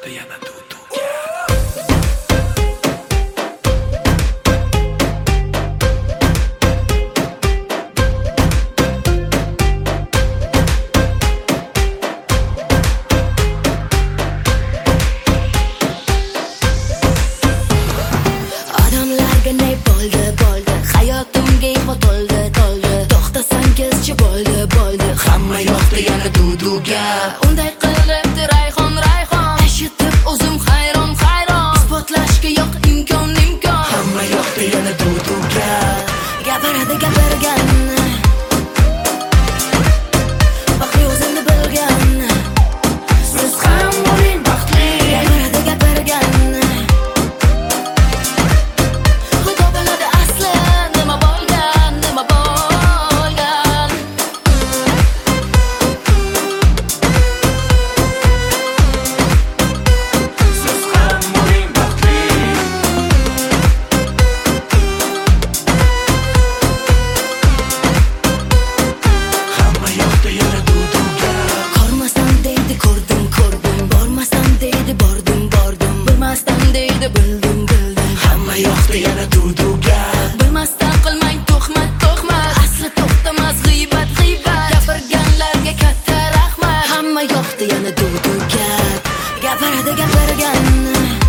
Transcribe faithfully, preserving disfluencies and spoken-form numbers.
yoqdi yana duduga. Odamlarga ne bo'ldi bo'ldi, hayotimga imo to'ldi to'ldi. To'xtasangizchi bo'ldi bo'ldi, hamma yoqda yana duduga. Unday qilibdi rayhon rayhon, eshitib o'zim hayron hayron. Isbotlashga yo'q imkon imkon, hamma yoqda yana duduga. Gapiradi gapirgan, baxtli o'zingni bilgan. Siz ham bo'ling baxtli. Gapiradi gapirgan, xudo biladi asli nima bo'lgan, nima bo'lgan. Siz ham bo'ling baxtli. Hamma yoqda yana duduga. Ko'rmasam deydi ko'rdim ko'rdim, bormasam deydi bordim bordim, bilmasam deydi bildim bildim. Hamma yoqda yana duduga. Bilmasdan qilmang tuhmat tuhmat, asli to'xtamas g'iybat g'iybat. Gapirganlarga katta rahmat, hamma yoqda yana duduga. Gapiradi gapirgan,